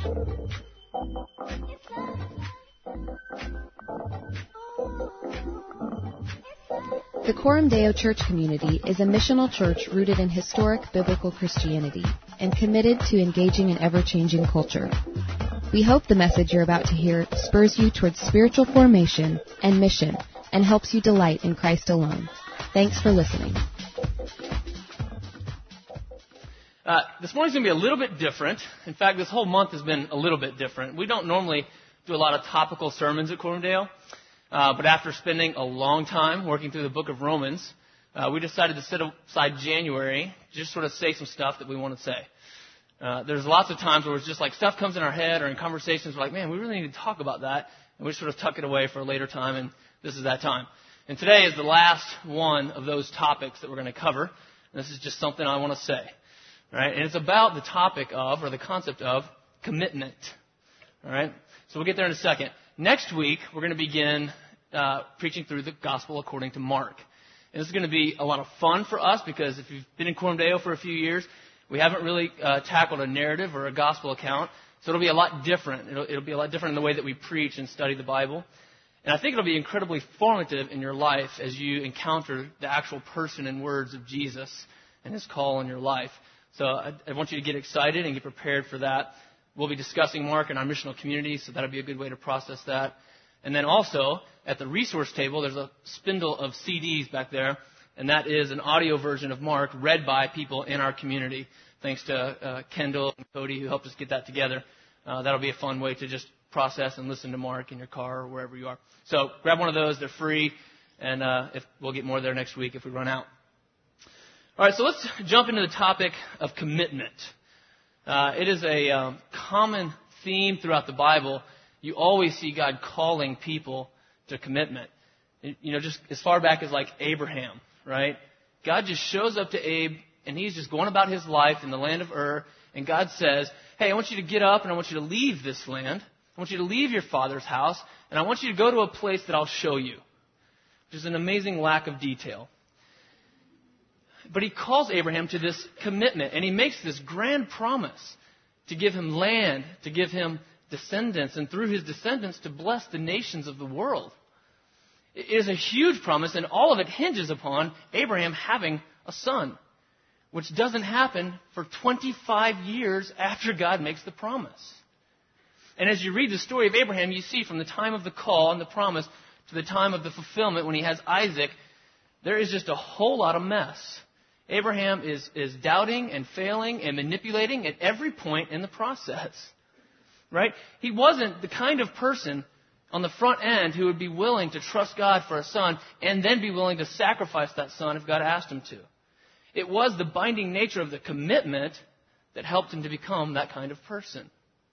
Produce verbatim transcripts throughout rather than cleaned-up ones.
The Coram Deo Church community is a missional church rooted in historic biblical Christianity and committed to engaging an ever-changing culture. We hope the message you're about to hear spurs you towards spiritual formation and mission and helps you delight in Christ alone. Thanks for listening. Uh, this morning's going to be a little bit different. In fact, this whole month has been a little bit different. We don't normally do a lot of topical sermons at Coram Deo. Uh, but after spending a long time working through the book of Romans, uh, we decided to set aside January to just sort of say some stuff that we want to say. Uh, there's lots of times where it's just like stuff comes in our head or in conversations, we're like, man, we really need to talk about that. And we sort of tuck it away for a later time, and this is that time. And today is the last one of those topics that we're going to cover. And this is just something I want to say. All right? And it's about the topic of, or the concept of, commitment. All right? So we'll get there in a second. Next week, we're going to begin uh, preaching through the Gospel according to Mark. And this is going to be a lot of fun for us because if you've been in Coram Deo for a few years, we haven't really uh, tackled a narrative or a Gospel account. So it'll be a lot different. It'll, it'll be a lot different in the way that we preach and study the Bible. And I think it'll be incredibly formative in your life as you encounter the actual person and words of Jesus and His call in your life. So I, I want you to get excited and get prepared for that. We'll be discussing Mark in our missional community, so that'll be a good way to process that. And then also, at the resource table, there's a spindle of C Ds back there, and that is an audio version of Mark read by people in our community. Thanks to uh, Kendall and Cody who helped us get that together. Uh, that'll be a fun way to just process and listen to Mark in your car or wherever you are. So grab one of those. They're free, and uh, if, we'll get more there next week if we run out. All right, so let's jump into the topic of commitment. Uh, it is a um, common theme throughout the Bible. You always see God calling people to commitment. You know, just as far back as like Abraham, right? God just shows up to Abe, and he's just going about his life in the land of Ur, and God says, hey, I want you to get up, and I want you to leave this land. I want you to leave your father's house, and I want you to go to a place that I'll show you, which is an amazing lack of detail. But he calls Abraham to this commitment, and he makes this grand promise to give him land, to give him descendants, and through his descendants to bless the nations of the world. It is a huge promise, and all of it hinges upon Abraham having a son, which doesn't happen for twenty-five years after God makes the promise. And as you read the story of Abraham, you see from the time of the call and the promise to the time of the fulfillment when he has Isaac, there is just a whole lot of mess. Abraham is, is doubting and failing and manipulating at every point in the process. Right? He wasn't the kind of person on the front end who would be willing to trust God for a son and then be willing to sacrifice that son if God asked him to. It was the binding nature of the commitment that helped him to become that kind of person.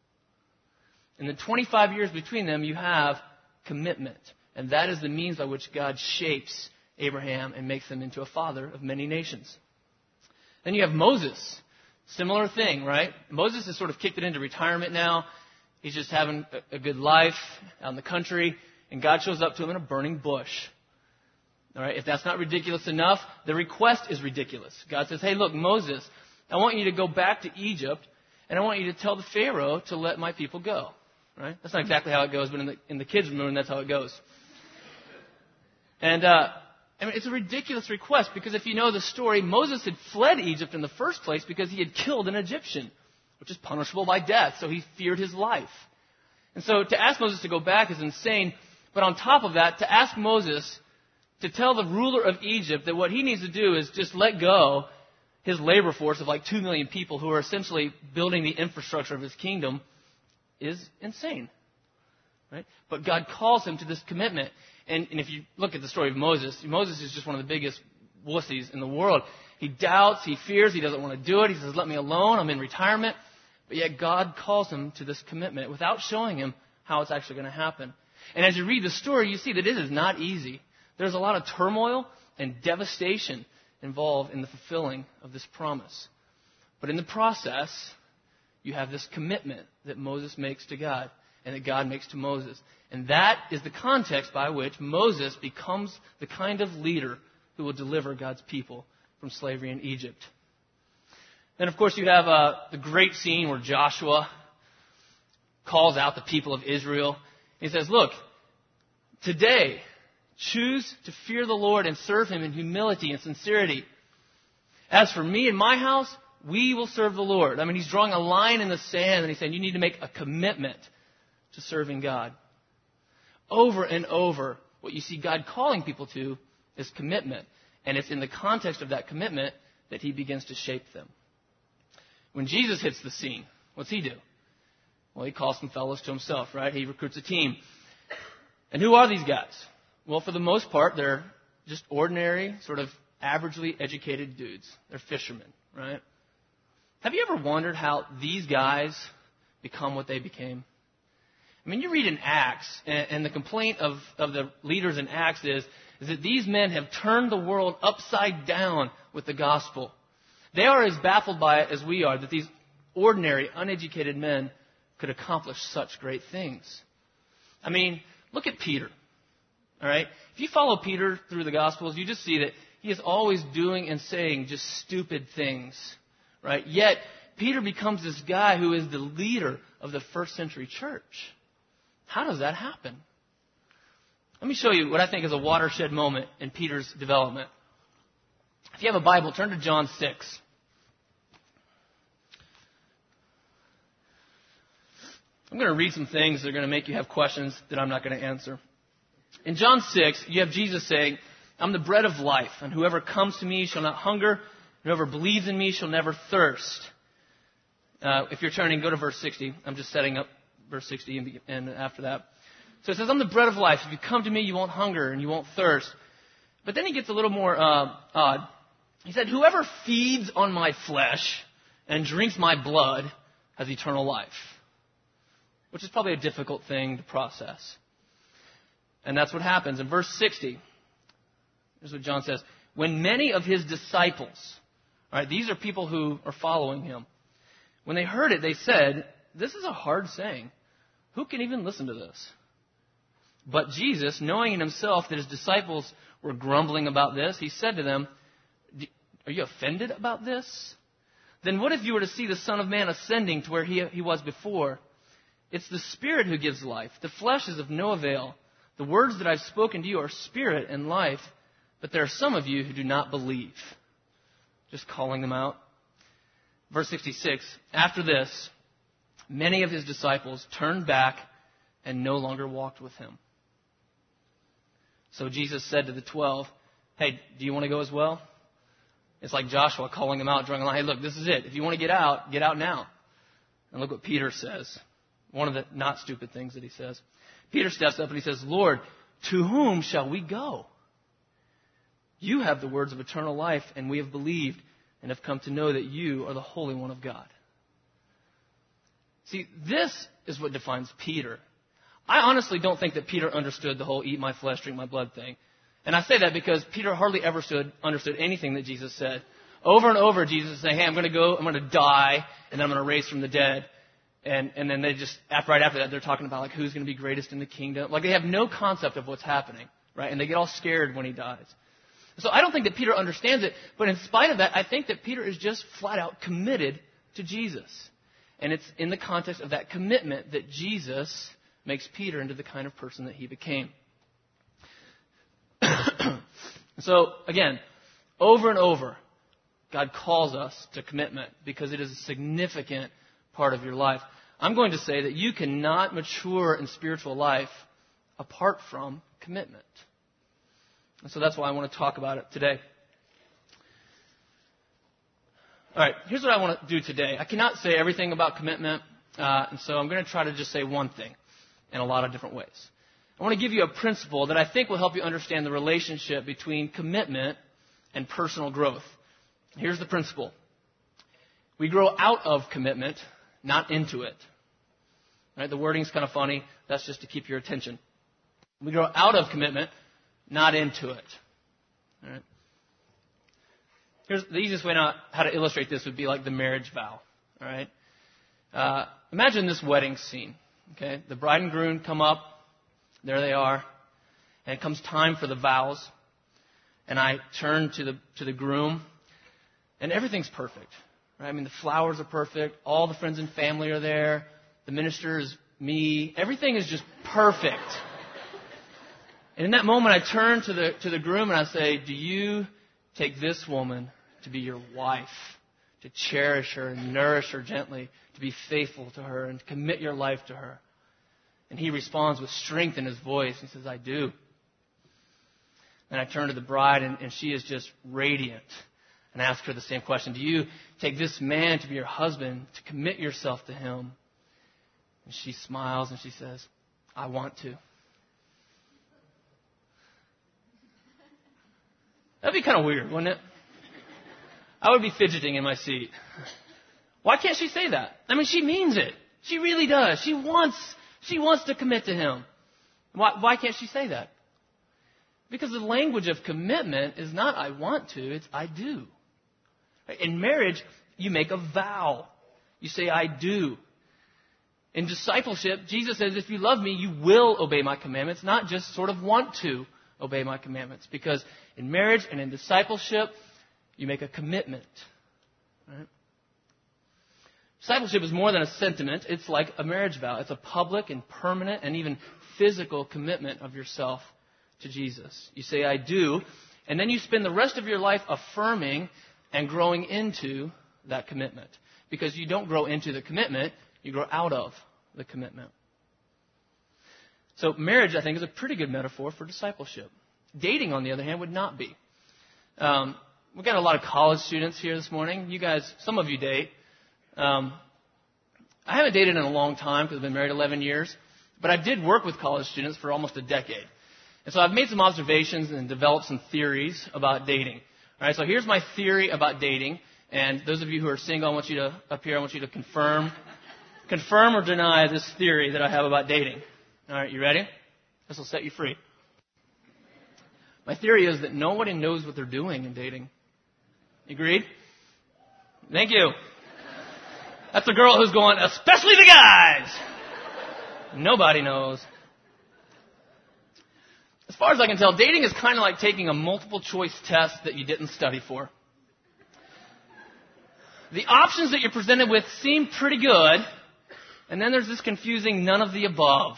In the twenty-five years between them, you have commitment. And that is the means by which God shapes Abraham and makes him into a father of many nations. Then you have Moses. Similar thing, right? Moses has sort of kicked it into retirement now. He's just having a good life out in the country. And God shows up to him in a burning bush. All right, if that's not ridiculous enough, the request is ridiculous. God says, hey, look, Moses, I want you to go back to Egypt, and I want you to tell the Pharaoh to let my people go. Right? That's not exactly how it goes, but in the, in the kids' room, that's how it goes. And uh, I mean, it's a ridiculous request because if you know the story, Moses had fled Egypt in the first place because he had killed an Egyptian, which is punishable by death, so he feared his life. And so to ask Moses to go back is insane, but on top of that, to ask Moses to tell the ruler of Egypt that what he needs to do is just let go his labor force of like two million people who are essentially building the infrastructure of his kingdom is insane. Right? But God calls him to this commitment. And, and if you look at the story of Moses, Moses is just one of the biggest wussies in the world. He doubts, he fears, he doesn't want to do it. He says, let me alone, I'm in retirement. But yet God calls him to this commitment without showing him how it's actually going to happen. And as you read the story, you see that it is not easy. There's a lot of turmoil and devastation involved in the fulfilling of this promise. But in the process, you have this commitment that Moses makes to God and that God makes to Moses. And that is the context by which Moses becomes the kind of leader who will deliver God's people from slavery in Egypt. Then, of course, you have uh, the great scene where Joshua calls out the people of Israel. He says, look, today, choose to fear the Lord and serve Him in humility and sincerity. As for me and my house, we will serve the Lord. I mean, he's drawing a line in the sand and he's saying you need to make a commitment to serving God. Over and over, what you see God calling people to is commitment. And it's in the context of that commitment that He begins to shape them. When Jesus hits the scene, what's He do? Well, He calls some fellows to Himself, right? He recruits a team. And who are these guys? Well, for the most part, they're just ordinary, sort of averagely educated dudes. They're fishermen, right? Have you ever wondered how these guys become what they became? I mean, you read in Acts, and, and the complaint of, of the leaders in Acts is, is that these men have turned the world upside down with the gospel. They are as baffled by it as we are, that these ordinary, uneducated men could accomplish such great things. I mean, look at Peter. All right? If you follow Peter through the Gospels, you just see that he is always doing and saying just stupid things. Right? Yet, Peter becomes this guy who is the leader of the first century church. How does that happen? Let me show you what I think is a watershed moment in Peter's development. If you have a Bible, turn to John six. I'm going to read some things that are going to make you have questions that I'm not going to answer. In John six, you have Jesus saying, I'm the bread of life, and whoever comes to me shall not hunger, whoever believes in me shall never thirst. Uh, if you're turning, go to verse sixty. I'm just setting up verse sixty and, and after that. So it says, I'm the bread of life. If you come to me, you won't hunger and you won't thirst. But then he gets a little more uh, odd. He said, whoever feeds on my flesh and drinks my blood has eternal life. Which is probably a difficult thing to process. And that's what happens. In verse sixty, here's what John says. When many of his disciples, all right, these are people who are following him. When they heard it, they said, this is a hard saying. Who can even listen to this? But Jesus, knowing in himself that his disciples were grumbling about this, he said to them, are you offended about this? Then what if you were to see the Son of Man ascending to where he, he was before? It's the Spirit who gives life. The flesh is of no avail. The words that I've spoken to you are spirit and life, but there are some of you who do not believe. Just calling them out. Verse sixty-six, after this, many of his disciples turned back and no longer walked with him. So Jesus said to the twelve, hey, do you want to go as well? It's like Joshua calling them out, drawing a line. Hey, look, this is it. If you want to get out, get out now. And look what Peter says. One of the not stupid things that he says. Peter steps up and he says, Lord, to whom shall we go? You have the words of eternal life, and we have believed and have come to know that you are the Holy One of God. See, this is what defines Peter. I honestly don't think that Peter understood the whole eat my flesh, drink my blood thing. And I say that because Peter hardly ever stood, understood anything that Jesus said. Over and over, Jesus is saying, hey, I'm going to go, I'm going to die, and then I'm going to raise from the dead. And, and then they just, after, right after that, they're talking about like who's going to be greatest in the kingdom. Like they have no concept of what's happening, right? And they get all scared when he dies. So I don't think that Peter understands it, but in spite of that, I think that Peter is just flat out committed to Jesus. And it's in the context of that commitment that Jesus makes Peter into the kind of person that he became. So, again, over and over, God calls us to commitment because it is a significant part of your life. I'm going to say that you cannot mature in spiritual life apart from commitment. And so that's why I want to talk about it today. All right, here's what I want to do today. I cannot say everything about commitment, uh, and so I'm going to try to just say one thing in a lot of different ways. I want to give you a principle that I think will help you understand the relationship between commitment and personal growth. Here's the principle. We grow out of commitment, not into it. Right? The wording's kind of funny. That's just to keep your attention. We grow out of commitment, not into it. All right? Here's the easiest way now how to illustrate this would be like the marriage vow. All right? Uh, imagine this wedding scene. Okay, the bride and groom come up. There they are. And it comes time for the vows. And I turn to the to the groom, and everything's perfect. Right? I mean, the flowers are perfect. All the friends and family are there. The minister is me. Everything is just perfect. And in that moment, I turn to the, to the groom and I say, do you take this woman to be your wife, to cherish her and nourish her gently, to be faithful to her and to commit your life to her? And he responds with strength in his voice. He says, I do. And I turn to the bride, and, and she is just radiant. And I ask her the same question. Do you take this man to be your husband, to commit yourself to him? And she smiles and she says, I want to. That'd be kind of weird, wouldn't it? I would be fidgeting in my seat. Why can't she say that? I mean, she means it. She really does. She wants, she wants to commit to him. Why, why can't she say that? Because the language of commitment is not I want to, it's I do. In marriage, you make a vow. You say, I do. In discipleship, Jesus says, if you love me, you will obey my commandments, not just sort of want to obey my commandments. Because in marriage and in discipleship, you make a commitment. Right? Discipleship is more than a sentiment. It's like a marriage vow. It's a public and permanent and even physical commitment of yourself to Jesus. You say, I do, and then you spend the rest of your life affirming and growing into that commitment. Because you don't grow into the commitment, you grow out of the commitment. So marriage, I think, is a pretty good metaphor for discipleship. Dating, on the other hand, would not be. Um, we've got a lot of college students here this morning. You guys, some of you date. Um, I haven't dated in a long time because I've been married eleven years. But I did work with college students for almost a decade. And so I've made some observations and developed some theories about dating. All right, so here's my theory about dating. And those of you who are single, I want you to, up here, I want you to confirm, confirm or deny this theory that I have about dating. All right, you ready? This will set you free. My theory is that nobody knows what they're doing in dating. Agreed? Thank you. That's a girl who's going, especially the guys. Nobody knows. As far as I can tell, dating is kind of like taking a multiple choice test that you didn't study for. The options that you're presented with seem pretty good, and then there's this confusing none of the above,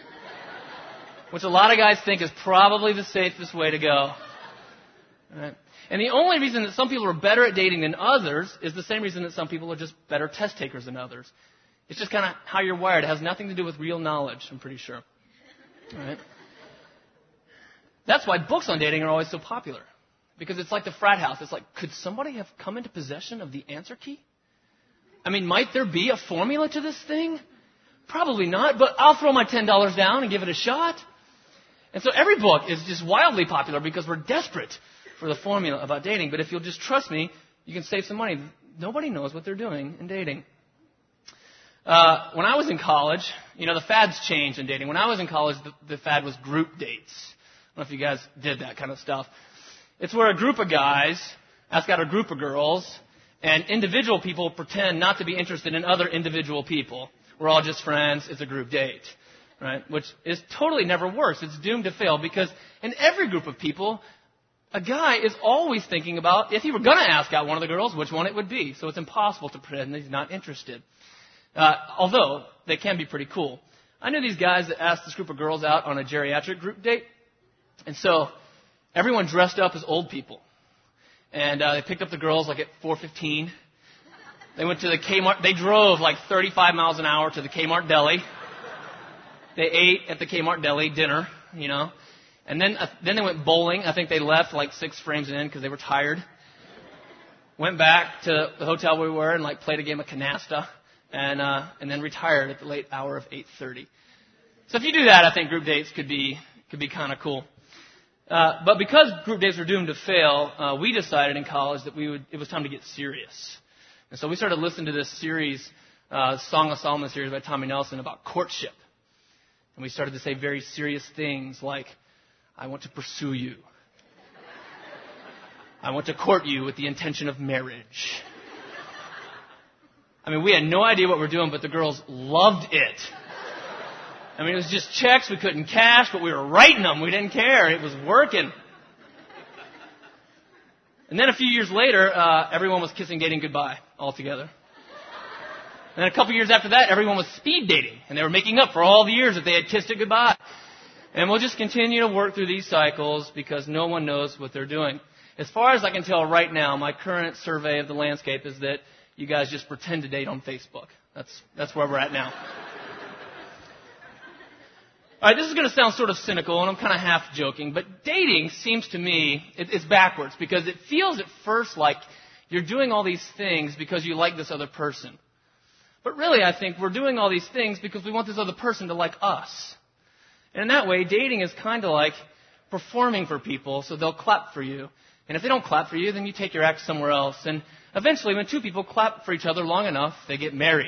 which a lot of guys think is probably the safest way to go. Right? And the only reason that some people are better at dating than others is the same reason that some people are just better test takers than others. It's just kind of how you're wired. It has nothing to do with real knowledge, I'm pretty sure. All right? That's why books on dating are always so popular. Because it's like the frat house. It's like, could somebody have come into possession of the answer key? I mean, might there be a formula to this thing? Probably not, but I'll throw my ten dollars down and give it a shot. And so every book is just wildly popular because we're desperate for the formula about dating. But if you'll just trust me, you can save some money. Nobody knows what they're doing in dating. Uh, when I was in college, you know, the fads changed in dating. When I was in college, the, the fad was group dates. I don't know if you guys did that kind of stuff. It's where a group of guys ask out a group of girls, and individual people pretend not to be interested in other individual people. We're all just friends. It's a group date, right? Which is totally never works. It's doomed to fail because in every group of people, a guy is always thinking about, if he were going to ask out one of the girls, which one it would be. So it's impossible to pretend that he's not interested. Uh, although, they can be pretty cool. I knew these guys that asked this group of girls out on a geriatric group date. And so everyone dressed up as old people. And uh, they picked up the girls like at four fifteen. They went to the Kmart. They drove like thirty-five miles an hour to the Kmart deli. They ate at the Kmart deli dinner, you know. And then uh, then they went bowling. I think they left like six frames in because they were tired. Went back to the hotel we were and like played a game of canasta. And uh, and then retired at the late hour of eight thirty. So if you do that, I think group dates could be could be kind of cool. Uh, but because group dates were doomed to fail, uh, we decided in college that we would it was time to get serious. And so we started listening to this series, uh, Song of Solomon series by Tommy Nelson about courtship. And we started to say very serious things like, I want to pursue you. I want to court you with the intention of marriage. I mean, we had no idea what we were doing, but the girls loved it. I mean, it was just checks we couldn't cash, but we were writing them. We didn't care. It was working. And then a few years later, uh, everyone was kissing, dating goodbye altogether. And then a couple years after that, everyone was speed dating, and they were making up for all the years that they had kissed it goodbye. And we'll just continue to work through these cycles because no one knows what they're doing. As far as I can tell right now, my current survey of the landscape is that you guys just pretend to date on Facebook. That's that's where we're at now. All right, this is going to sound sort of cynical, and I'm kind of half joking, but dating seems to me, it, it's backwards, because it feels at first like you're doing all these things because you like this other person. But really, I think we're doing all these things because we want this other person to like us. And in that way, dating is kind of like performing for people so they'll clap for you. And if they don't clap for you, then you take your act somewhere else. And eventually, when two people clap for each other long enough, they get married.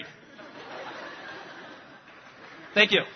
Thank you.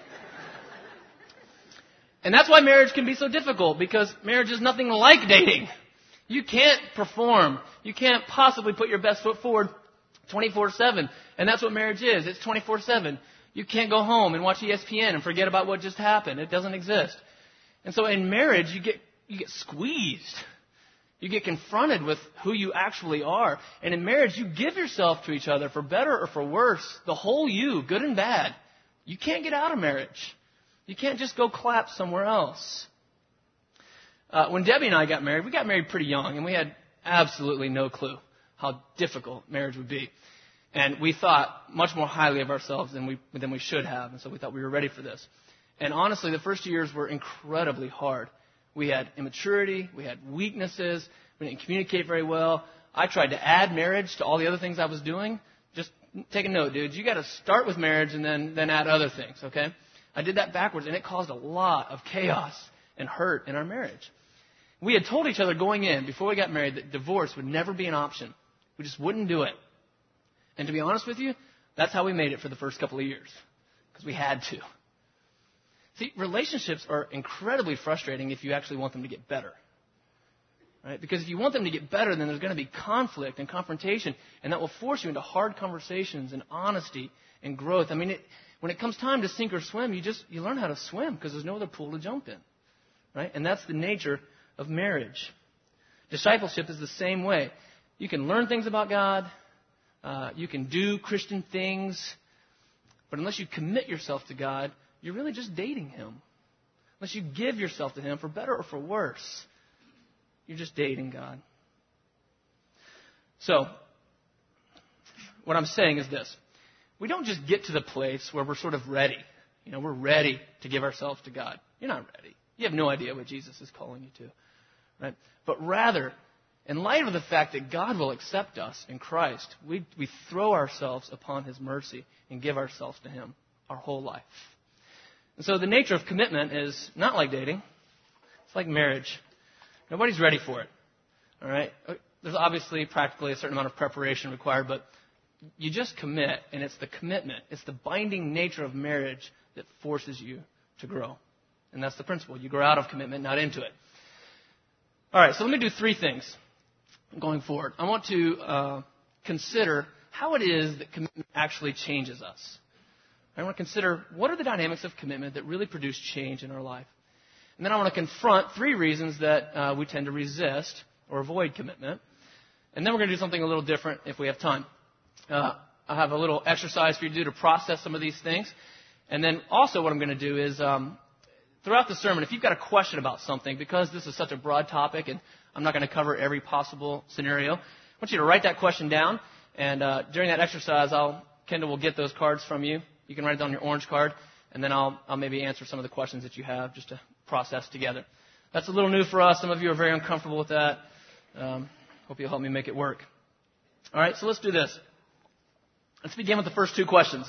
And that's why marriage can be so difficult, because marriage is nothing like dating. You can't perform. You can't possibly put your best foot forward twenty-four seven. And that's what marriage is. It's twenty-four seven. You can't go home and watch E S P N and forget about what just happened. It doesn't exist. And so in marriage, you get you get squeezed. You get confronted with who you actually are. And in marriage, you give yourself to each other for better or for worse, the whole you, good and bad. You can't get out of marriage. You can't just go clap somewhere else. Uh, when Debbie and I got married, we got married pretty young, and we had absolutely no clue how difficult marriage would be. And we thought much more highly of ourselves than we than we should have, and so we thought we were ready for this. And honestly, the first years were incredibly hard. We had immaturity, we had weaknesses, we didn't communicate very well. I tried to add marriage to all the other things I was doing. Just take a note, dudes. You got to start with marriage and then then add other things, okay? I did that backwards, and it caused a lot of chaos and hurt in our marriage. We had told each other going in, before we got married, that divorce would never be an option. We just wouldn't do it. And to be honest with you, that's how we made it for the first couple of years, because we had to. See, relationships are incredibly frustrating if you actually want them to get better. Right? Because if you want them to get better, then there's going to be conflict and confrontation, and that will force you into hard conversations and honesty and growth. I mean, it, when it comes time to sink or swim, you just you learn how to swim because there's no other pool to jump in. Right? And that's the nature of marriage. Discipleship is the same way. You can learn things about God. Uh, you can do Christian things. But unless you commit yourself to God, you're really just dating Him. Unless you give yourself to Him, for better or for worse, you're just dating God. So, what I'm saying is this. We don't just get to the place where we're sort of ready. You know, we're ready to give ourselves to God. You're not ready. You have no idea what Jesus is calling you to. Right? But rather, in light of the fact that God will accept us in Christ, we, we throw ourselves upon His mercy and give ourselves to Him our whole life. And so the nature of commitment is not like dating. It's like marriage. Nobody's ready for it. All right? There's obviously practically a certain amount of preparation required, but you just commit, and it's the commitment, it's the binding nature of marriage that forces you to grow. And that's the principle. You grow out of commitment, not into it. All right, so let me do three things going forward. I want to uh, consider how it is that commitment actually changes us. I want to consider what are the dynamics of commitment that really produce change in our life. And then I want to confront three reasons that uh, we tend to resist or avoid commitment. And then we're going to do something a little different if we have time. Uh, I have a little exercise for you to do to process some of these things. And then also what I'm going to do is um, throughout the sermon, if you've got a question about something, because this is such a broad topic and I'm not going to cover every possible scenario, I want you to write that question down. And uh, during that exercise, I'll Kendall will get those cards from you. You can write it on your orange card. And then I'll, I'll maybe answer some of the questions that you have just to process together. That's a little new for us. Some of you are very uncomfortable with that. Um, hope you'll help me make it work. All right, so let's do this. Let's begin with the first two questions.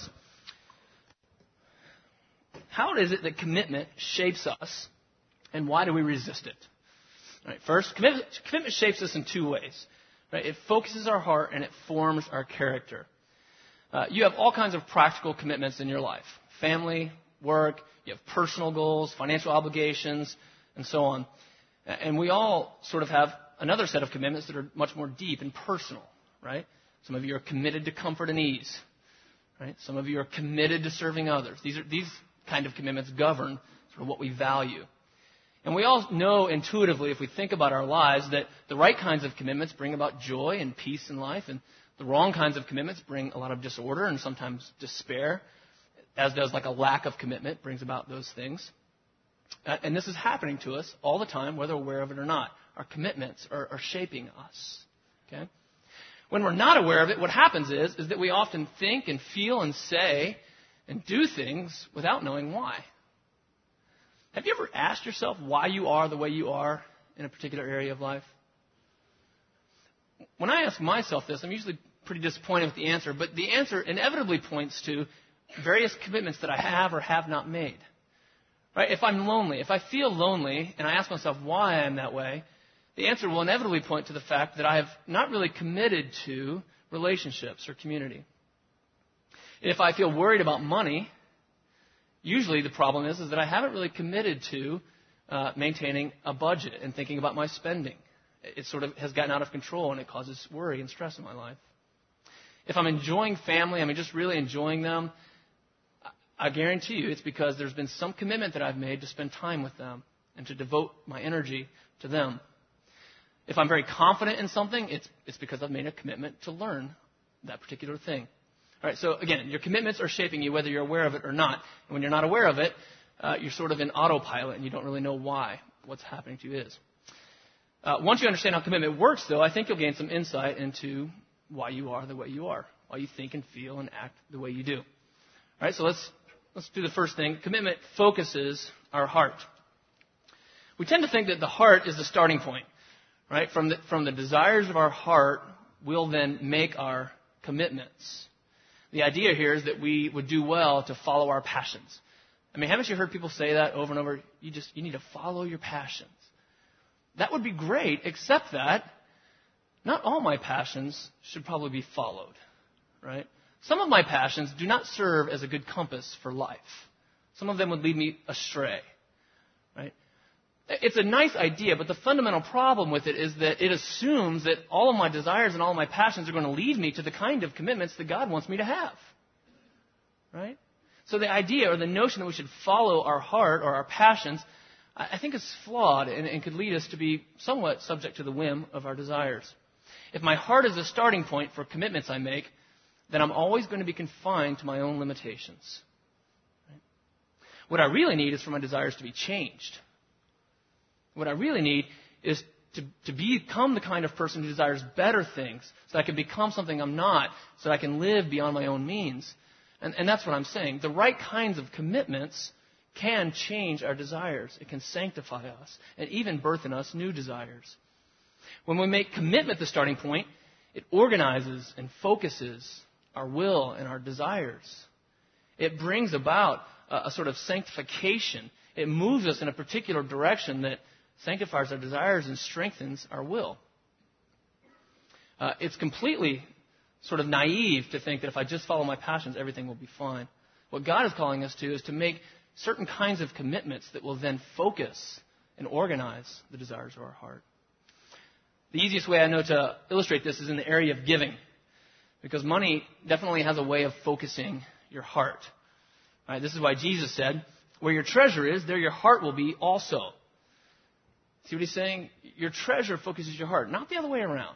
How is it that commitment shapes us, and why do we resist it? All right, first, commitment, commitment shapes us in two ways. Right? It focuses our heart, and it forms our character. Uh, you have all kinds of practical commitments in your life. Family, work, you have personal goals, financial obligations, and so on. And we all sort of have another set of commitments that are much more deep and personal, right? Some of you are committed to comfort and ease, right? Some of you are committed to serving others. These are these kind of commitments govern sort of what we value. And we all know intuitively, if we think about our lives, that the right kinds of commitments bring about joy and peace in life, and The wrong kinds of commitments bring a lot of disorder and sometimes despair, as does like a lack of commitment brings about those things. Uh, and this is happening to us all the time, whether we're aware of it or not. Our commitments are, are shaping us. Okay? When we're not aware of it, what happens is, is that we often think and feel and say and do things without knowing why. Have you ever asked yourself why you are the way you are in a particular area of life? When I ask myself this, I'm usually pretty disappointed with the answer, but the answer inevitably points to various commitments that I have or have not made. Right? If I'm lonely, if I feel lonely and I ask myself why I'm that way, the answer will inevitably point to the fact that I have not really committed to relationships or community. If I feel worried about money, usually the problem is, is that I haven't really committed to uh, maintaining a budget and thinking about my spending. It sort of has gotten out of control and it causes worry and stress in my life. If I'm enjoying family, I mean just really enjoying them, I guarantee you it's because there's been some commitment that I've made to spend time with them and to devote my energy to them. If I'm very confident in something, it's, it's because I've made a commitment to learn that particular thing. All right, so again, your commitments are shaping you whether you're aware of it or not. And when you're not aware of it, uh, you're sort of in autopilot and you don't really know why what's happening to you is. Uh, once you understand how commitment works, though, I think you'll gain some insight into why you are the way you are, why you think and feel and act the way you do. All right, so let's let's do the first thing. Commitment focuses our heart. We tend to think that the heart is the starting point, right? From the, from the desires of our heart, we'll then make our commitments. The idea here is that we would do well to follow our passions. I mean, haven't you heard people say that over and over? You just you need to follow your passions. That would be great, except that not all my passions should probably be followed, right? Some of my passions do not serve as a good compass for life. Some of them would lead me astray, right? It's a nice idea, but the fundamental problem with it is that it assumes that all of my desires and all of my passions are going to lead me to the kind of commitments that God wants me to have, right? So the idea or the notion that we should follow our heart or our passions, I think is flawed and, and could lead us to be somewhat subject to the whim of our desires. If my heart is the starting point for commitments I make, then I'm always going to be confined to my own limitations. Right? What I really need is for my desires to be changed. What I really need is to, to become the kind of person who desires better things so I can become something I'm not, so that I can live beyond my own means. And, and that's what I'm saying. The right kinds of commitments can change our desires. It can sanctify us and even birth in us new desires. When we make commitment the starting point, it organizes and focuses our will and our desires. It brings about a, a sort of sanctification. It moves us in a particular direction that sanctifies our desires and strengthens our will. Uh, it's completely sort of naive to think that if I just follow my passions, everything will be fine. What God is calling us to is to make certain kinds of commitments that will then focus and organize the desires of our heart. The easiest way I know to illustrate this is in the area of giving, because money definitely has a way of focusing your heart. All right, this is why Jesus said, where your treasure is, there your heart will be also. See what he's saying? Your treasure focuses your heart, not the other way around.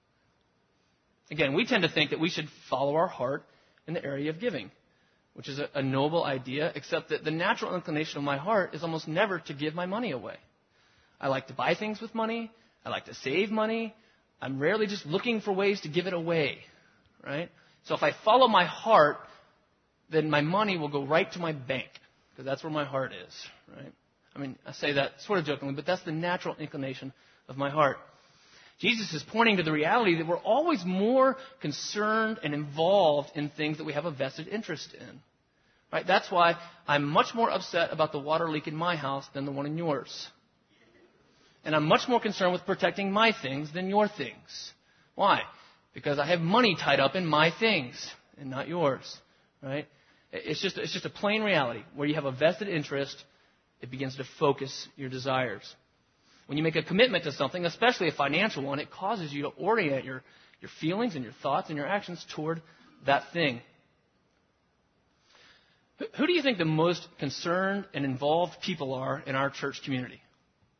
Again, we tend to think that we should follow our heart in the area of giving, which is a, a noble idea, except that the natural inclination of my heart is almost never to give my money away. I like to buy things with money. I like to save money. I'm rarely just looking for ways to give it away, right? So if I follow my heart, then my money will go right to my bank, because that's where my heart is, right? I mean, I say that sort of jokingly, but that's the natural inclination of my heart. Jesus is pointing to the reality that we're always more concerned and involved in things that we have a vested interest in. Right? That's why I'm much more upset about the water leak in my house than the one in yours. And I'm much more concerned with protecting my things than your things. Why? Because I have money tied up in my things and not yours. Right? It's just, it's just a plain reality. Where you have a vested interest, it begins to focus your desires. When you make a commitment to something, especially a financial one, it causes you to orient your, your feelings and your thoughts and your actions toward that thing. Who, who do you think the most concerned and involved people are in our church community?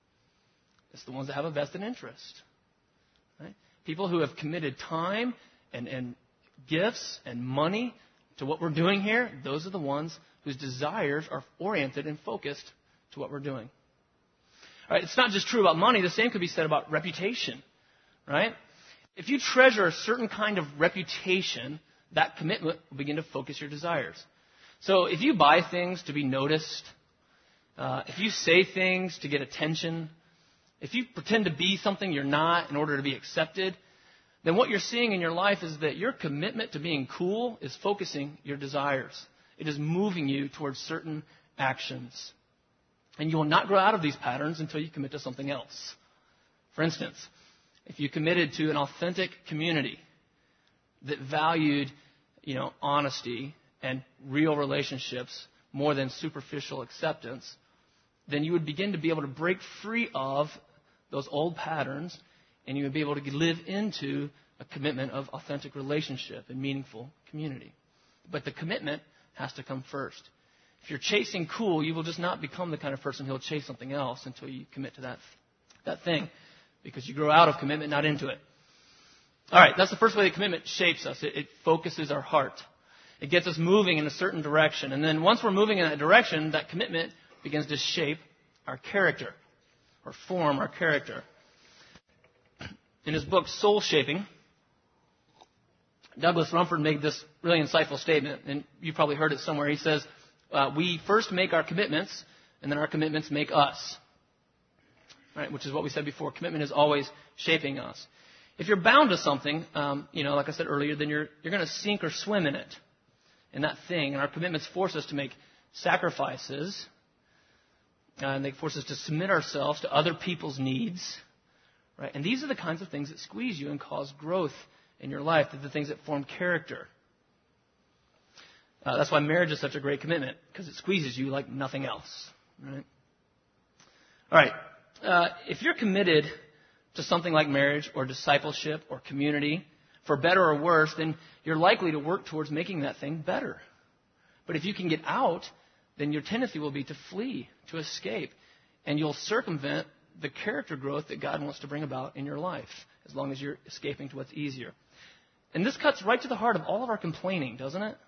It's the ones that have a vested interest. Right? People who have committed time and, and gifts and money to what we're doing here, those are the ones whose desires are oriented and focused to what we're doing. All right, it's not just true about money. The same could be said about reputation, right? If you treasure a certain kind of reputation, that commitment will begin to focus your desires. So if you buy things to be noticed, uh, if you say things to get attention, if you pretend to be something you're not in order to be accepted, then what you're seeing in your life is that your commitment to being cool is focusing your desires. It is moving you towards certain actions. And you will not grow out of these patterns until you commit to something else. For instance, if you committed to an authentic community that valued, you know, honesty and real relationships more than superficial acceptance, then you would begin to be able to break free of those old patterns, and you would be able to live into a commitment of authentic relationship and meaningful community. But the commitment has to come first. If you're chasing cool, you will just not become the kind of person who will chase something else until you commit to that, that thing, because you grow out of commitment, not into it. All right, that's the first way that commitment shapes us. It, it focuses our heart. It gets us moving in a certain direction. And then once we're moving in that direction, that commitment begins to shape our character or form our character. In his book, Soul Shaping, Douglas Rumford made this really insightful statement, and you've probably heard it somewhere. He says, uh, we first make our commitments, and then our commitments make us. Right, which is what we said before. Commitment is always shaping us. If you're bound to something, um, you know, like I said earlier, then you're you're going to sink or swim in it, in that thing. And our commitments force us to make sacrifices, uh, and they force us to submit ourselves to other people's needs. Right? And these are the kinds of things that squeeze you and cause growth in your life. They're the things that form character. Uh, that's why marriage is such a great commitment, because it squeezes you like nothing else. Right? All right. Uh, if you're committed to something like marriage or discipleship or community, for better or worse, then you're likely to work towards making that thing better. But if you can get out, then your tendency will be to flee, to escape, and you'll circumvent the character growth that God wants to bring about in your life, as long as you're escaping to what's easier. And this cuts right to the heart of all of our complaining, doesn't it?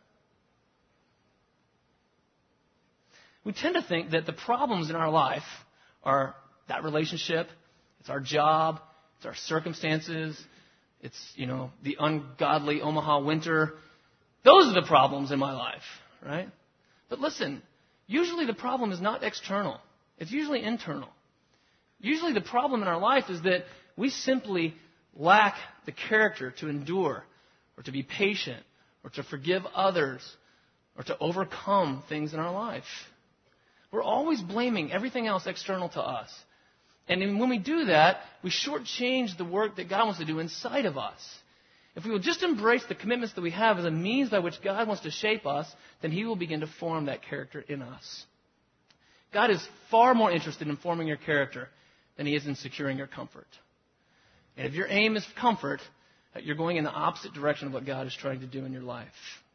We tend to think that the problems in our life are that relationship, it's our job, it's our circumstances, it's, you know, the ungodly Omaha winter. Those are the problems in my life, right? But listen, usually the problem is not external. It's usually internal. Usually the problem in our life is that we simply lack the character to endure or to be patient or to forgive others or to overcome things in our life. We're always blaming everything else external to us. And when we do that, we shortchange the work that God wants to do inside of us. If we will just embrace the commitments that we have as a means by which God wants to shape us, then He will begin to form that character in us. God is far more interested in forming your character than He is in securing your comfort. And if your aim is comfort, you're going in the opposite direction of what God is trying to do in your life.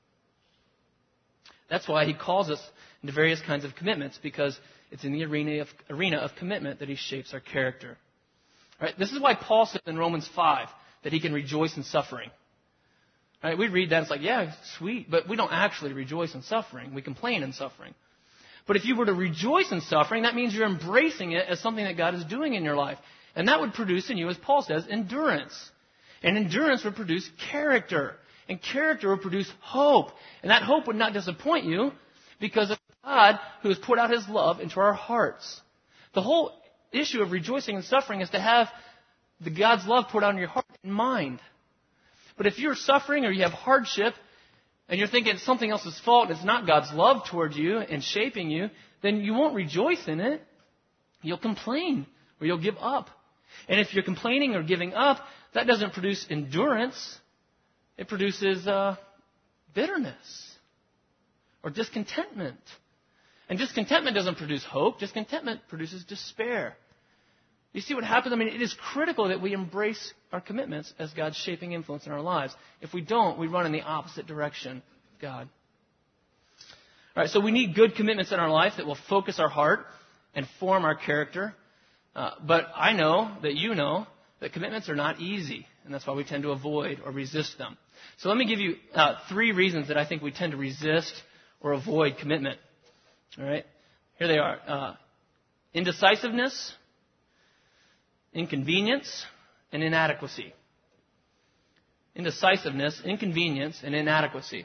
That's why He calls us into various kinds of commitments, because it's in the arena of, arena of commitment that He shapes our character. All right, this is why Paul says in Romans five that he can rejoice in suffering. All right, we read that and it's like, yeah, sweet, but we don't actually rejoice in suffering. We complain in suffering. But if you were to rejoice in suffering, that means you're embracing it as something that God is doing in your life. And that would produce in you, as Paul says, endurance. And endurance would produce character. And character would produce hope. And that hope would not disappoint you, because of God who has poured out His love into our hearts. The whole issue of rejoicing and suffering is to have the God's love poured out in your heart and mind. But if you're suffering or you have hardship and you're thinking it's something else's fault, it's not God's love toward you and shaping you, then you won't rejoice in it. You'll complain or you'll give up. And if you're complaining or giving up, that doesn't produce endurance. It produces uh, bitterness. Or discontentment. And discontentment doesn't produce hope. Discontentment produces despair. You see what happens? I mean, it is critical that we embrace our commitments as God's shaping influence in our lives. If we don't, we run in the opposite direction of God. All right, so we need good commitments in our life that will focus our heart and form our character. Uh, but I know that you know that commitments are not easy, and that's why we tend to avoid or resist them. So let me give you uh, three reasons that I think we tend to resist or avoid commitment. All right? Here they are. Uh, indecisiveness, inconvenience, and inadequacy. Indecisiveness, inconvenience, and inadequacy.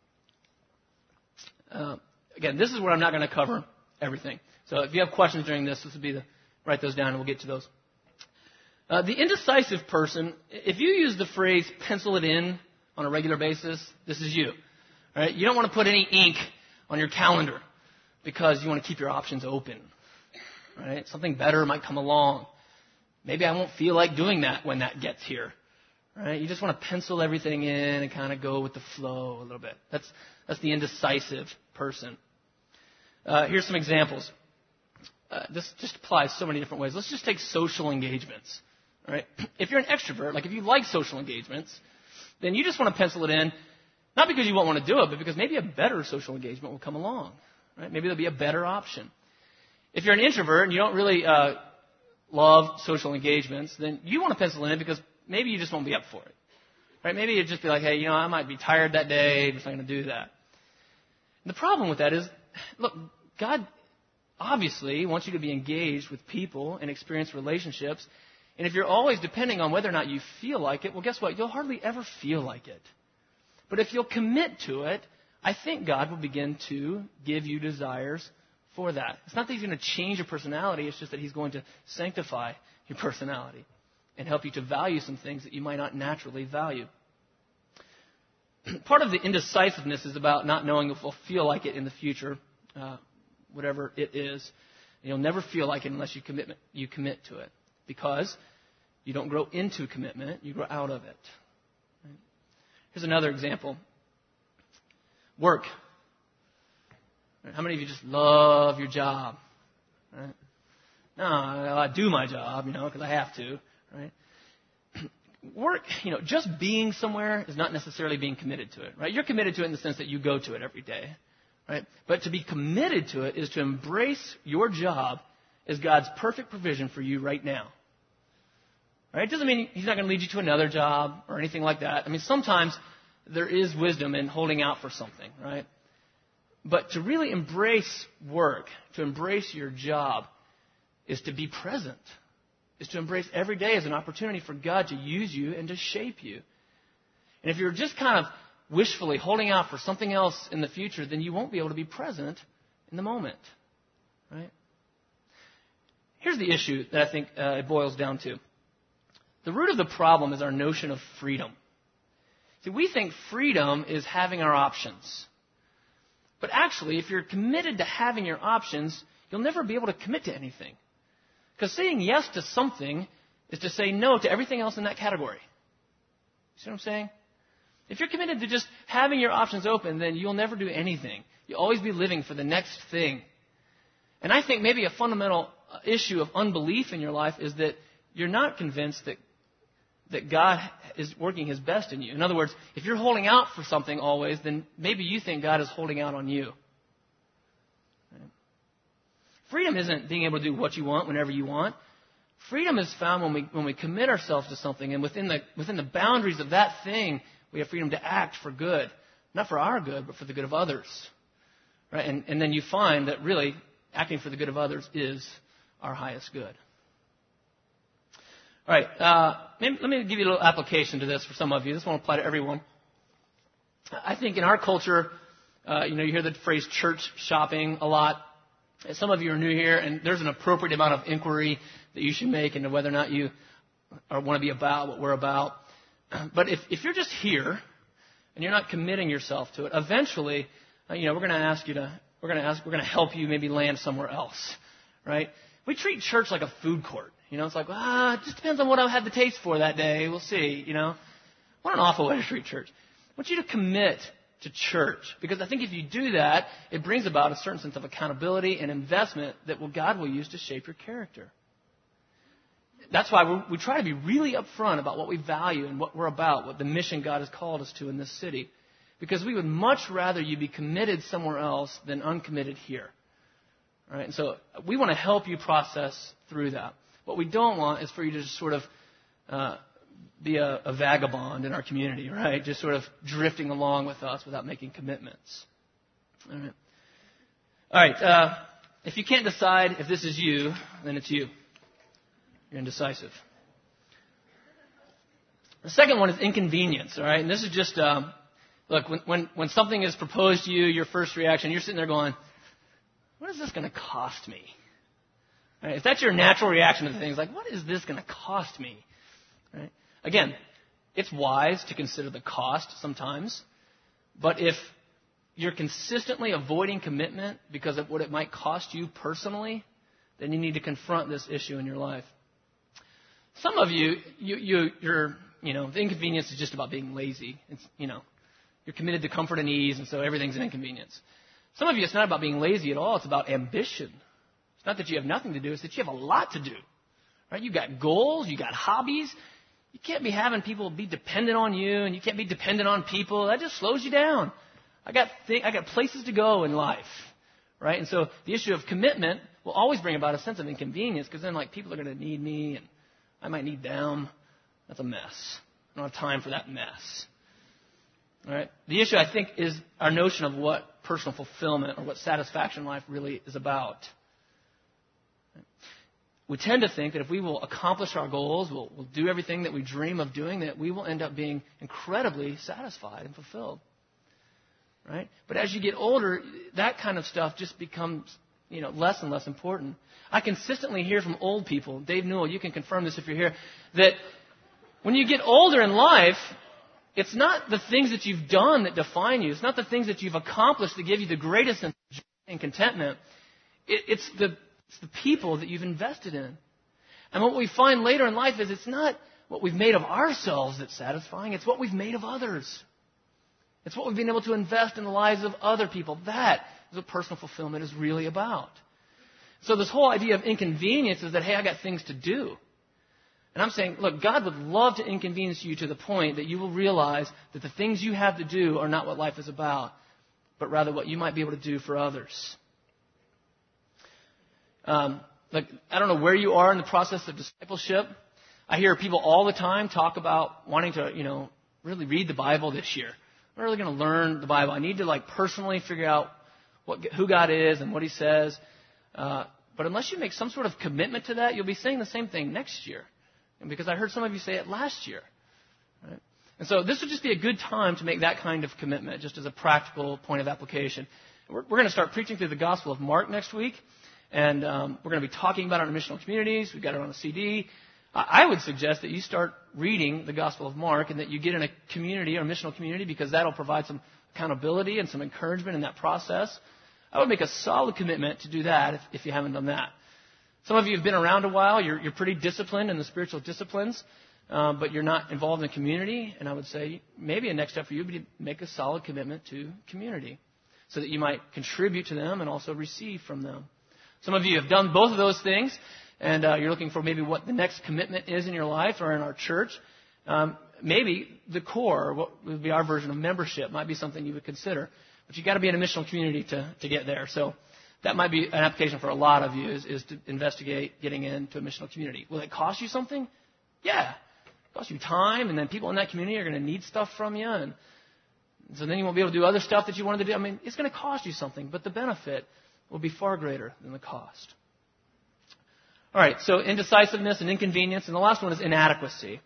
Uh, again, this is where I'm not going to cover everything. So if you have questions during this, this would be the, write those down and we'll get to those. Uh, the indecisive person, if you use the phrase pencil it in on a regular basis, this is you. All right? You don't want to put any ink on your calendar because you want to keep your options open. Right? Something better might come along. Maybe I won't feel like doing that when that gets here. Right? You just want to pencil everything in and kind of go with the flow a little bit. That's that's the indecisive person. Uh, here's some examples. Uh, this just applies so many different ways. Let's just take social engagements. Right? If you're an extrovert, like if you like social engagements, then you just want to pencil it in, not because you won't want to do it, but because maybe a better social engagement will come along. Right? Maybe there'll be a better option. If you're an introvert and you don't really uh, love social engagements, then you want to pencil it in because maybe you just won't be up for it. Right? Maybe you'd just be like, hey, you know, I might be tired that day, I'm just not going to do that. And the problem with that is, look, God obviously wants you to be engaged with people and experience relationships. And if you're always depending on whether or not you feel like it, well, guess what? You'll hardly ever feel like it. But if you'll commit to it, I think God will begin to give you desires for that. It's not that He's going to change your personality. It's just that He's going to sanctify your personality and help you to value some things that you might not naturally value. Part of the indecisiveness is about not knowing if we'll feel like it in the future, uh, whatever it is. You'll never feel like it unless you commit, you commit to it. Because you don't grow into commitment, you grow out of it. Right? Here's another example. Work. Right? How many of you just love your job? Right? No, I do my job, you know, because I have to. Right? Work, you know, just being somewhere is not necessarily being committed to it. Right? You're committed to it in the sense that you go to it every day. Right? But to be committed to it is to embrace your job is God's perfect provision for you right now. Right? It doesn't mean He's not going to lead you to another job or anything like that. I mean, sometimes there is wisdom in holding out for something, right? But to really embrace work, to embrace your job, is to be present, is to embrace every day as an opportunity for God to use you and to shape you. And if you're just kind of wishfully holding out for something else in the future, then you won't be able to be present in the moment, right? Here's the issue that I think uh, it boils down to. The root of the problem is our notion of freedom. See, we think freedom is having our options. But actually, if you're committed to having your options, you'll never be able to commit to anything. Because saying yes to something is to say no to everything else in that category. See what I'm saying? If you're committed to just having your options open, then you'll never do anything. You'll always be living for the next thing. And I think maybe a fundamental issue of unbelief in your life is that you're not convinced that that God is working His best in you. In other words, if you're holding out for something always, then maybe you think God is holding out on you. Right? Freedom isn't being able to do what you want whenever you want. Freedom is found when we when we commit ourselves to something, and within the within the boundaries of that thing, we have freedom to act for good, not for our good, but for the good of others. Right? And and then you find that really acting for the good of others is our highest good. All right, uh, maybe, let me give you a little application to this for some of you. This won't apply to everyone. I think in our culture, uh, you know, you hear the phrase church shopping a lot. Some of you are new here, and there's an appropriate amount of inquiry that you should make into whether or not you or want to be about what we're about. But if, if you're just here and you're not committing yourself to it, eventually, uh, you know, we're going to ask you to, we're going to ask, we're going to help you maybe land somewhere else, right? We treat church like a food court. You know, it's like, ah, it just depends on what I had the taste for that day. We'll see, you know. What an awful way to treat church. I want you to commit to church, because I think if you do that, it brings about a certain sense of accountability and investment that will, God will use to shape your character. That's why we we try to be really upfront about what we value and what we're about, what the mission God has called us to in this city, because we would much rather you be committed somewhere else than uncommitted here. All right? And so we want to help you process through that. What we don't want is for you to just sort of uh, be a, a vagabond in our community, right? Just sort of drifting along with us without making commitments. All right. All right. Uh, if you can't decide if this is you, then it's you. You're indecisive. The second one is inconvenience, all right? And this is just, um, look, when, when, when something is proposed to you, your first reaction, you're sitting there going, what is this going to cost me? All right? If that's your natural reaction to things, like, what is this going to cost me? Right? Again, it's wise to consider the cost sometimes, but if you're consistently avoiding commitment because of what it might cost you personally, then you need to confront this issue in your life. Some of you, you, you you're, you know, the inconvenience is just about being lazy. It's, you know, you're committed to comfort and ease, and so everything's an inconvenience. Some of you, it's not about being lazy at all. It's about ambition. It's not that you have nothing to do. It's that you have a lot to do. Right? You got goals. You got hobbies. You can't be having people be dependent on you, and you can't be dependent on people. That just slows you down. I got th- I got places to go in life, right? And so the issue of commitment will always bring about a sense of inconvenience, because then, like, people are going to need me, and I might need them. That's a mess. I don't have time for that mess. All right? The issue, I think, is our notion of what personal fulfillment or what satisfaction in life really is about. We tend to think that if we will accomplish our goals, we'll, we'll do everything that we dream of doing, that we will end up being incredibly satisfied and fulfilled. Right? But as you get older, that kind of stuff just becomes, you know, less and less important. I consistently hear from old people, Dave Newell, you can confirm this if you're here, that when you get older in life, it's not the things that you've done that define you. It's not the things that you've accomplished that give you the greatest sense of joy and contentment. It, it's the It's the people that you've invested in. And what we find later in life is it's not what we've made of ourselves that's satisfying. It's what we've made of others. It's what we've been able to invest in the lives of other people. That is what personal fulfillment is really about. So this whole idea of inconvenience is that, hey, I got things to do. And I'm saying, look, God would love to inconvenience you to the point that you will realize that the things you have to do are not what life is about, but rather what you might be able to do for others. Um, like, I don't know where you are in the process of discipleship. I hear people all the time talk about wanting to, you know, really read the Bible this year. I'm really going to learn the Bible. I need to, like, personally figure out what, who God is and what He says. Uh, but unless you make some sort of commitment to that, you'll be saying the same thing next year. And because I heard some of you say it last year. Right? And so this would just be a good time to make that kind of commitment, just as a practical point of application. We're, we're going to start preaching through the Gospel of Mark next week. And um, we're going to be talking about it in our missional communities. We've got it on a C D. I would suggest that you start reading the Gospel of Mark and that you get in a community or a missional community, because that will provide some accountability and some encouragement in that process. I would make a solid commitment to do that if, if you haven't done that. Some of you have been around a while. You're, you're pretty disciplined in the spiritual disciplines, um, but you're not involved in the community. And I would say maybe a next step for you would be to make a solid commitment to community so that you might contribute to them and also receive from them. Some of you have done both of those things, and uh, you're looking for maybe what the next commitment is in your life or in our church. Um, maybe the core, what would be our version of membership, might be something you would consider. But you've got to be in a missional community to, to get there. So that might be an application for a lot of you, is, is to investigate getting into a missional community. Will it cost you something? Yeah. It costs you time, and then people in that community are going to need stuff from you. And so then you won't be able to do other stuff that you wanted to do. I mean, it's going to cost you something, but the benefit will be far greater than the cost. All right, so indecisiveness and inconvenience. And the last one is inadequacy.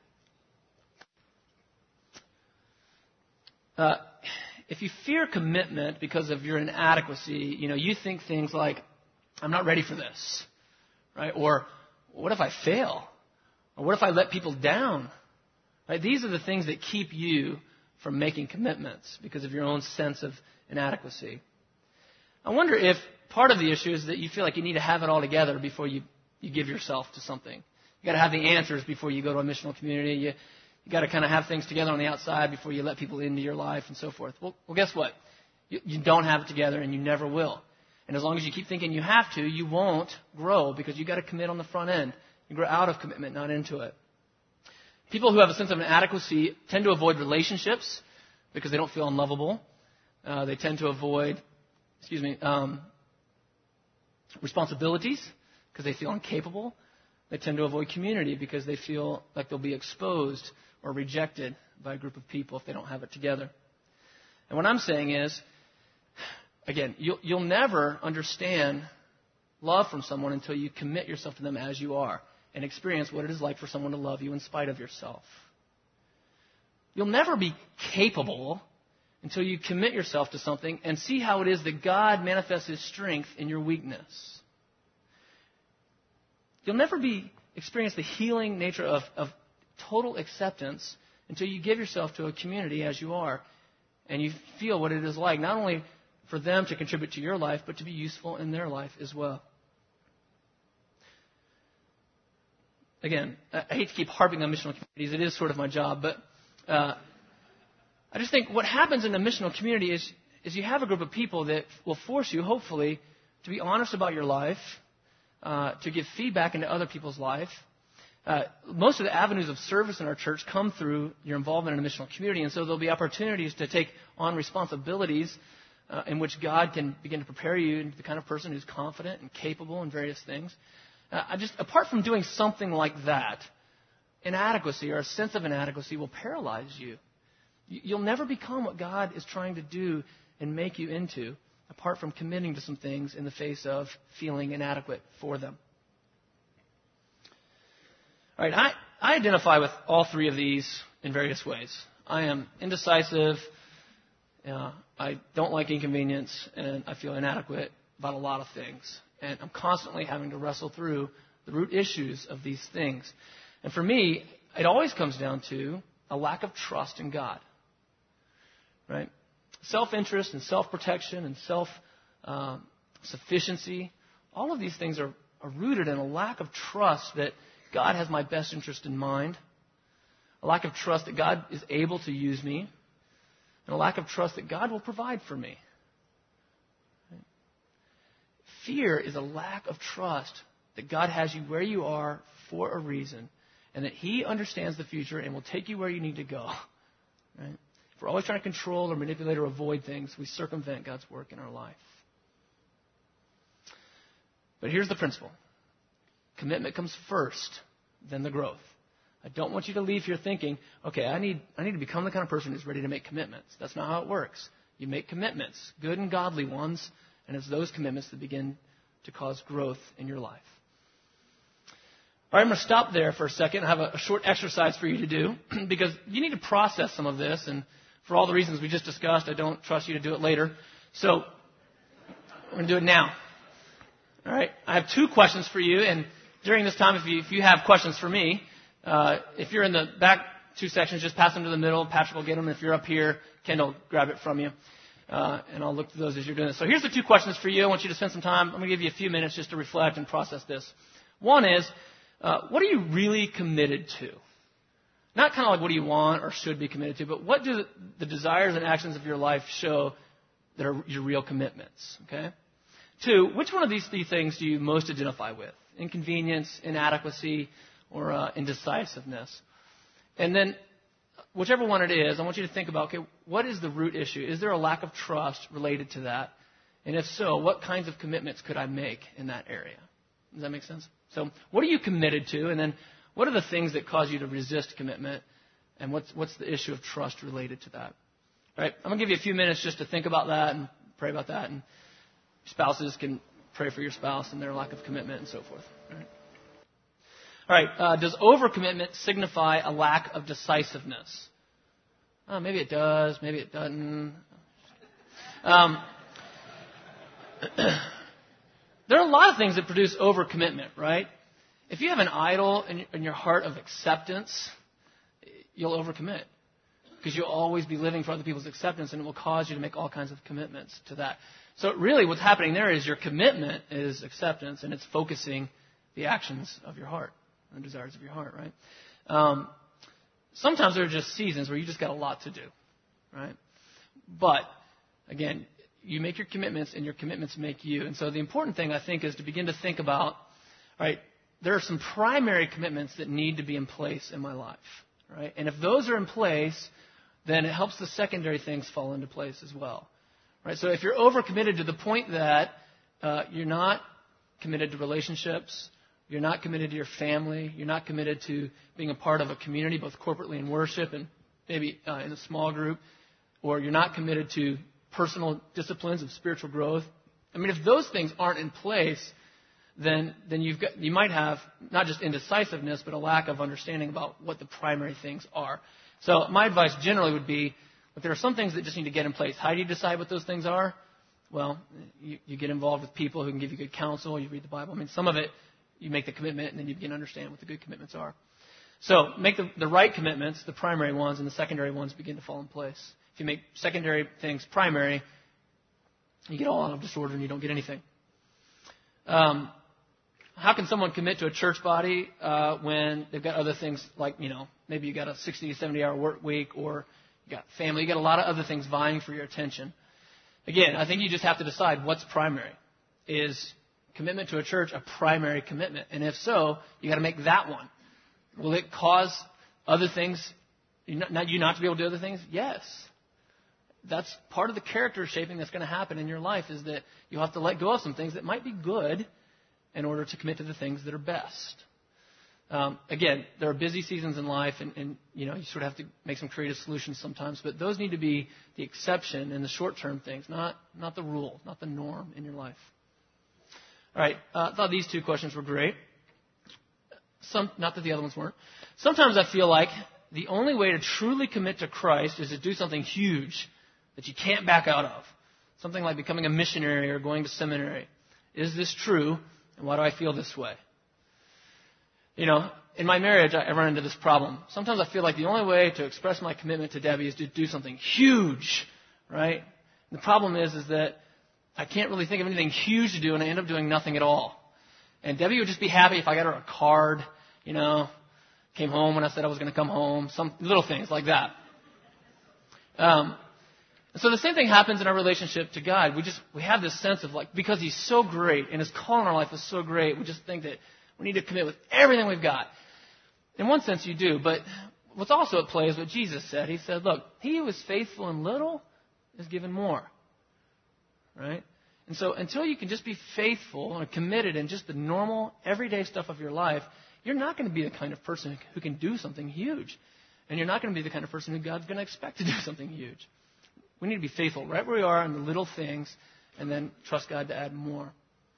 Uh, if you fear commitment because of your inadequacy, you know, you think things like, I'm not ready for this, right? Or what if I fail? Or what if I let people down? Right? These are the things that keep you from making commitments because of your own sense of inadequacy. I wonder if part of the issue is that you feel like you need to have it all together before you, you give yourself to something. You got to have the answers before you go to a missional community. You, you got to kind of have things together on the outside before you let people into your life and so forth. Well, well guess what? You, you don't have it together, and you never will. And as long as you keep thinking you have to, you won't grow, because you got to commit on the front end. You grow out of commitment, not into it. People who have a sense of inadequacy tend to avoid relationships because they don't feel unlovable. Uh, they tend to avoid, excuse me, um, responsibilities because they feel incapable. They tend to avoid community because they feel like they'll be exposed or rejected by a group of people if they don't have it together. And what I'm saying is, again, you'll, you'll never understand love from someone until you commit yourself to them as you are and experience what it is like for someone to love you in spite of yourself. You'll never be capable until you commit yourself to something and see how it is that God manifests His strength in your weakness. You'll never be experience the healing nature of, of total acceptance until you give yourself to a community as you are and you feel what it is like, not only for them to contribute to your life, but to be useful in their life as well. Again, I hate to keep harping on missional communities. It is sort of my job, but uh, I just think what happens in a missional community is, is you have a group of people that will force you, hopefully, to be honest about your life, uh, to give feedback into other people's life. Uh, most of the avenues of service in our church come through your involvement in a missional community, and so there'll be opportunities to take on responsibilities uh, in which God can begin to prepare you into the kind of person who's confident and capable in various things. Uh, I just, apart from doing something like that, inadequacy or a sense of inadequacy will paralyze you. You'll never become what God is trying to do and make you into, apart from committing to some things in the face of feeling inadequate for them. All right, I, I identify with all three of these in various ways. I am indecisive, uh, I don't like inconvenience, and I feel inadequate about a lot of things. And I'm constantly having to wrestle through the root issues of these things. And for me, it always comes down to a lack of trust in God. Right? Self-interest and self-protection and self-sufficiency, um, all of these things are, are rooted in a lack of trust that God has my best interest in mind, a lack of trust that God is able to use me, and a lack of trust that God will provide for me. Right? Fear is a lack of trust that God has you where you are for a reason, and that He understands the future and will take you where you need to go. Right? If we're always trying to control or manipulate or avoid things, we circumvent God's work in our life. But here's the principle. Commitment comes first, then the growth. I don't want you to leave here thinking, okay, I need I need to become the kind of person who's ready to make commitments. That's not how it works. You make commitments, good and godly ones, and it's those commitments that begin to cause growth in your life. All right, I'm going to stop there for a second. I have a, a short exercise for you to do because you need to process some of this, and for all the reasons we just discussed, I don't trust you to do it later. So I'm going to do it now. All right, I have two questions for you, and during this time, if you, if you have questions for me, uh, if you're in the back two sections, just pass them to the middle. Patrick will get them. If you're up here, Kendall will grab it from you. Uh, and I'll look through those as you're doing this. So here's the two questions for you. I want you to spend some time. I'm going to give you a few minutes just to reflect and process this. One is, uh, what are you really committed to? Not kind of like what do you want or should be committed to, but what do the desires and actions of your life show that are your real commitments? Okay. Two, which one of these three things do you most identify with? Inconvenience, inadequacy, or uh, indecisiveness? And then, whichever one it is, I want you to think about, okay, what is the root issue? Is there a lack of trust related to that? And if so, what kinds of commitments could I make in that area? Does that make sense? So what are you committed to? And then what are the things that cause you to resist commitment? And what's, what's the issue of trust related to that? All right, I'm going to give you a few minutes just to think about that and pray about that. And spouses can pray for your spouse and their lack of commitment and so forth. All right. All right. Uh, does overcommitment signify a lack of decisiveness? Oh, maybe it does. Maybe it doesn't. Um, there are a lot of things that produce overcommitment, right? If you have an idol in, in your heart of acceptance, you'll overcommit because you'll always be living for other people's acceptance, and it will cause you to make all kinds of commitments to that. So really what's happening there is your commitment is acceptance, and it's focusing the actions of your heart, the desires of your heart, right? Um, sometimes there are just seasons where you just got a lot to do, right? But, again, you make your commitments, and your commitments make you. And so the important thing, I think, is to begin to think about, all right, there are some primary commitments that need to be in place in my life, right? And if those are in place, then it helps the secondary things fall into place as well. Right, so if you're overcommitted to the point that uh, you're not committed to relationships You're not committed to your family. You're not committed to being a part of a community, both corporately in worship and maybe uh, in a small group. Or you're not committed to personal disciplines of spiritual growth. I mean, if those things aren't in place, then then you've got, you might have not just indecisiveness, but a lack of understanding about what the primary things are. So my advice generally would be, if there are some things that just need to get in place, how do you decide what those things are? Well, you, you get involved with people who can give you good counsel. You read the Bible. I mean, some of it, you make the commitment, and then you begin to understand what the good commitments are. So make the, the right commitments, the primary ones, and the secondary ones begin to fall in place. If you make secondary things primary, you get all out of disorder and you don't get anything. Um, how can someone commit to a church body uh, when they've got other things like, you know, maybe you got a sixty to seventy hour work week, or you got family, you got a lot of other things vying for your attention? Again, I think you just have to decide what's primary. Is commitment to a church a primary commitment? And if so, you got to make that one. Will it cause other things, you not, you not to be able to do other things? Yes. That's part of the character shaping that's going to happen in your life, is that you'll have to let go of some things that might be good in order to commit to the things that are best. Um, again, there are busy seasons in life, and, and you know you sort of have to make some creative solutions sometimes, but those need to be the exception and the short-term things, not, not the rule, not the norm in your life. All right, uh, I thought these two questions were great. Some, not that the other ones weren't. Sometimes I feel like the only way to truly commit to Christ is to do something huge that you can't back out of. Something like becoming a missionary or going to seminary. Is this true? And why do I feel this way? You know, in my marriage, I run into this problem. Sometimes I feel like the only way to express my commitment to Debbie is to do something huge, right? And the problem is, is that I can't really think of anything huge to do, and I end up doing nothing at all. And Debbie would just be happy if I got her a card, you know, came home when I said I was going to come home, some little things like that. Um, so the same thing happens in our relationship to God. We just we have this sense of, like, because He's so great and His call in our life is so great, we just think that we need to commit with everything we've got. In one sense, you do, but what's also at play is what Jesus said. He said, look, he who is faithful in little is given more. Right? And so until you can just be faithful and committed in just the normal, everyday stuff of your life, you're not going to be the kind of person who can do something huge. And you're not going to be the kind of person who God's going to expect to do something huge. We need to be faithful right where we are in the little things, and then trust God to add more.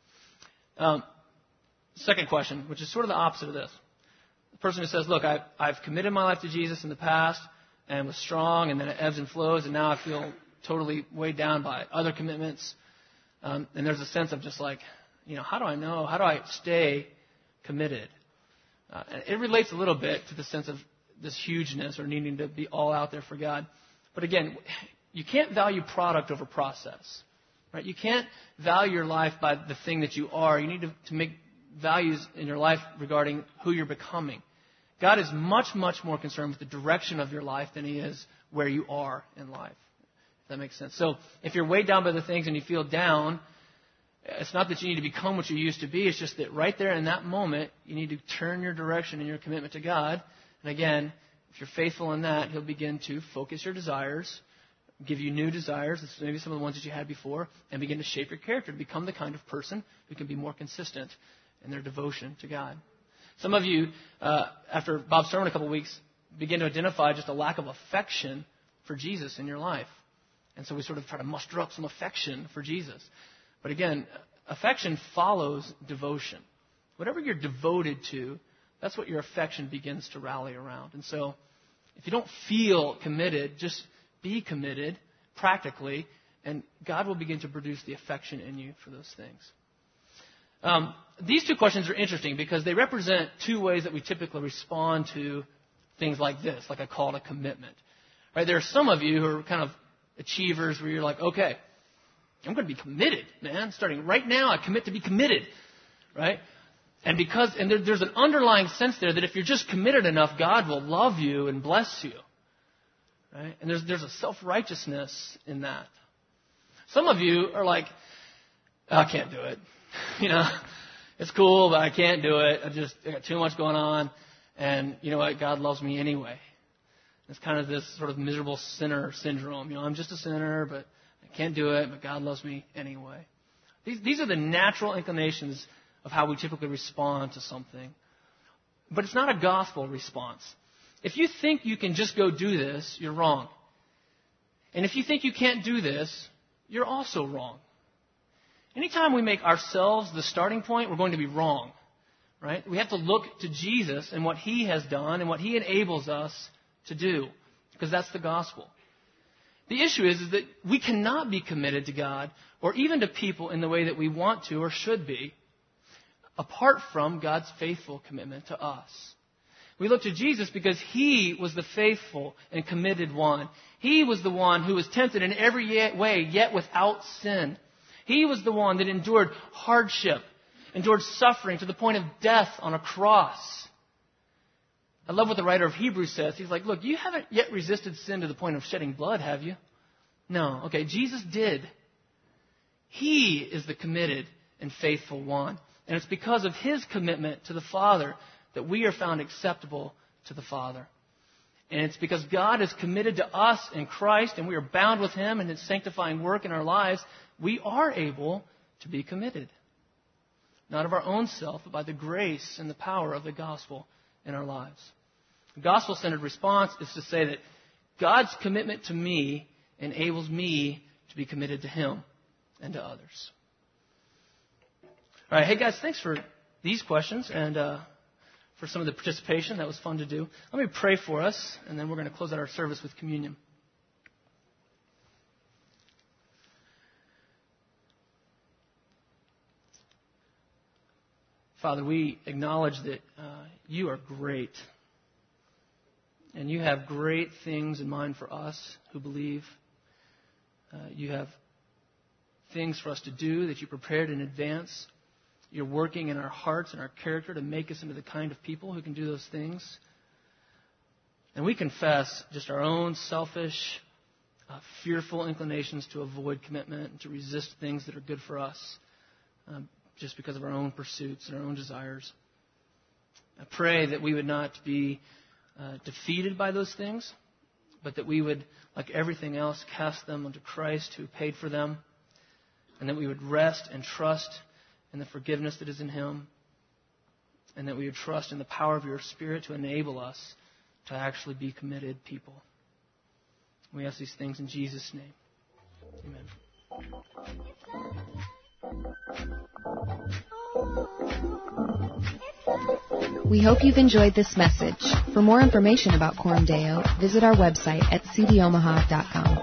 Um, second question, which is sort of the opposite of this. The person who says, look, I've, I've committed my life to Jesus in the past and was strong, and then it ebbs and flows, and now I feel totally weighed down by other commitments. Um, and there's a sense of just like, you know, how do I know? How do I stay committed? Uh, and it relates a little bit to the sense of this hugeness or needing to be all out there for God. But again, you can't value product over process, right? You can't value your life by the thing that you are. You need to, to make values in your life regarding who you're becoming. God is much, much more concerned with the direction of your life than He is where you are in life. That makes sense. So if you're weighed down by the things and you feel down, it's not that you need to become what you used to be. It's just that right there in that moment, you need to turn your direction and your commitment to God. And again, if you're faithful in that, He'll begin to focus your desires, give you new desires, maybe some of the ones that you had before, and begin to shape your character to become the kind of person who can be more consistent in their devotion to God. Some of you, uh, after Bob's sermon a couple of weeks, begin to identify just a lack of affection for Jesus in your life. And so we sort of try to muster up some affection for Jesus. But again, affection follows devotion. Whatever you're devoted to, that's what your affection begins to rally around. And so if you don't feel committed, just be committed practically, and God will begin to produce the affection in you for those things. Um, these two questions are interesting because they represent two ways that we typically respond to things like this, like a call to commitment. Right? There are some of you who are kind of achievers where you're like, okay, I'm going to be committed, man. Starting right now, I commit to be committed, right? And because, and there, there's an underlying sense there that if you're just committed enough, God will love you and bless you, right? And there's there's a self-righteousness in that. Some of you are like, oh, I can't do it. You know, it's cool, but I can't do it. I just I got too much going on, and you know what? God loves me anyway. It's kind of this sort of miserable sinner syndrome. You know, I'm just a sinner, but I can't do it, but God loves me anyway. These, these are the natural inclinations of how we typically respond to something. But it's not a gospel response. If you think you can just go do this, you're wrong. And if you think you can't do this, you're also wrong. Anytime we make ourselves the starting point, we're going to be wrong. Right? We have to look to Jesus and what He has done and what He enables us to do, because that's the gospel. The issue is, is that we cannot be committed to God or even to people in the way that we want to or should be apart from God's faithful commitment to us. We look to Jesus because He was the faithful and committed one. He was the one who was tempted in every way, yet without sin. He was the one that endured hardship, endured suffering to the point of death on a cross. I love what the writer of Hebrews says. He's like, look, you haven't yet resisted sin to the point of shedding blood, have you? No. Okay, Jesus did. He is the committed and faithful one. And it's because of His commitment to the Father that we are found acceptable to the Father. And it's because God is committed to us in Christ and we are bound with Him and His sanctifying work in our lives, we are able to be committed. Not of our own self, but by the grace and the power of the gospel in our lives. The gospel-centered response is to say that God's commitment to me enables me to be committed to Him and to others. All right, hey guys, thanks for these questions and uh, for some of the participation. That was fun to do. Let me pray for us, and then we're going to close out our service with communion. Father, we acknowledge that uh, You are great. And You have great things in mind for us who believe. Uh, you have things for us to do that You prepared in advance. You're working in our hearts and our character to make us into the kind of people who can do those things. And we confess just our own selfish, uh, fearful inclinations to avoid commitment and to resist things that are good for us. Um, just because of our own pursuits and our own desires. I pray that we would not be uh, defeated by those things, but that we would, like everything else, cast them onto Christ who paid for them, and that we would rest and trust in the forgiveness that is in Him, and that we would trust in the power of Your Spirit to enable us to actually be committed people. We ask these things in Jesus' name. Amen. We hope you've enjoyed this message. For more information about Coram Deo, visit our website at c d omaha dot com.